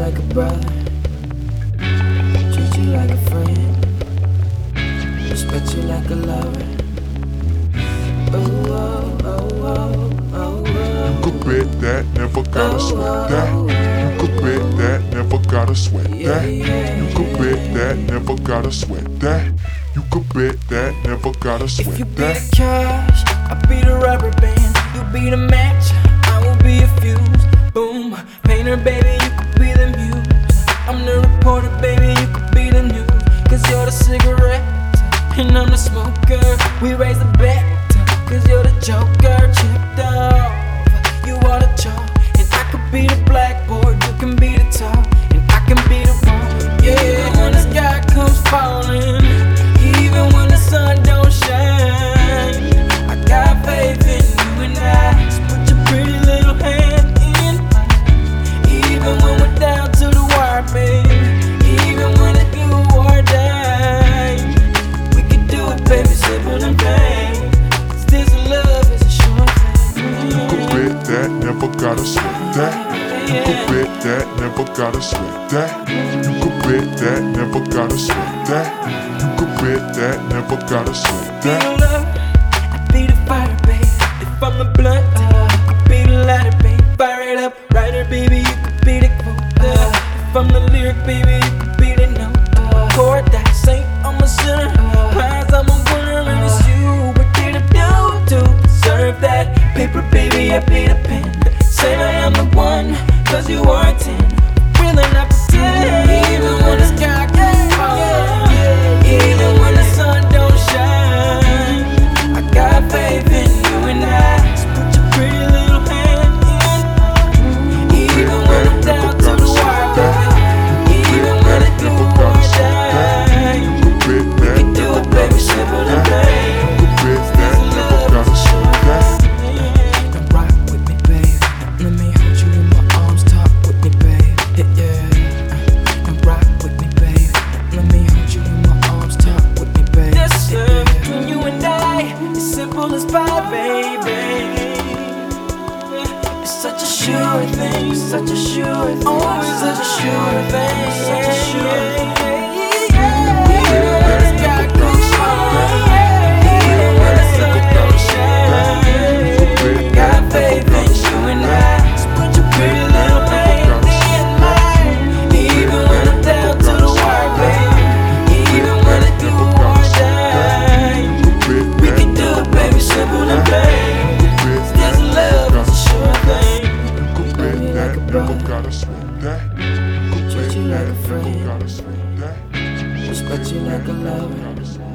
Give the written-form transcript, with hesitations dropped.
like a brother, treat you like a friend, respect you like a lover. Oh, oh, oh, oh, oh, oh. You could bet that, never gotta sweat that. You could bet that, never gotta sweat that. You could bet that, never gotta sweat that. You could bet that, never gotta If sweat you be that. the cash, I'll be the rubber band. You be the match, I will be a fuse. Boom, painter, baby, you could be the muse. I'm the reporter, baby, you could be the news. Cause you're the cigarette, and I'm the smoker. We raise the bet, cause you're the joker. Chipped off, you are the chalk. And I could be the blackboard, you can be the top. And I can be the one, yeah, when the sky comes falling. Even when the sun don't shine, I got faith in you and I. So put your pretty little hand in mine. Even when we're down to the wire, baby. Even when it's do or die, we can do it, baby, simple and plain. 'Cause this love is a short thing. You could bet that, never gotta sweat that. You could bet that, never gotta sweat that. You could bet that, never gotta sweat that. You could bet that, never gotta sweat Be that. the love, I be the fire, baby. If I'm the blunt, I be the lighter, baby. Fire it up, writer, baby, you could be the quote. If I'm the lyric, baby, you could be the note. Chord that saint, I'm a sinner. Prize, I'm a winner, and it's you. What did I do to deserve that? Paper, baby, I be the pen. Say I am the one, cause you are a 10. Really not pretend. Even when the sky gets falling, even when the sun don't shine, I got faith in you and I. So put your pretty little hand in mine. Even when I'm down to the wire, baby. Even when I do or die, we can do it, baby, simple and plain. This love is a short thing. Now rock with me, babe. Let me hold you in my arms, talk with me, babe. Yeah, yeah. Now rock with me, babe. Let me hold you in my arms, talk with me, babe. This love between you and I is simple as pie, baby. It's such a sure thing, such a sure thing. Always such a sure thing, such a sure thing. Even when the sky goes falling, even when the sun don't shine, got faith in you and I. So put your pretty little hand in mine. Even when I'm down to the wire, baby. Even when I do or die, we can do it, baby, simple and plain. This love is a sure thing. You could bet that, never gotta sweat that. You could Treat you bet like a that, never friend. gotta sweat that. Respect you like a lover. Gotta sweat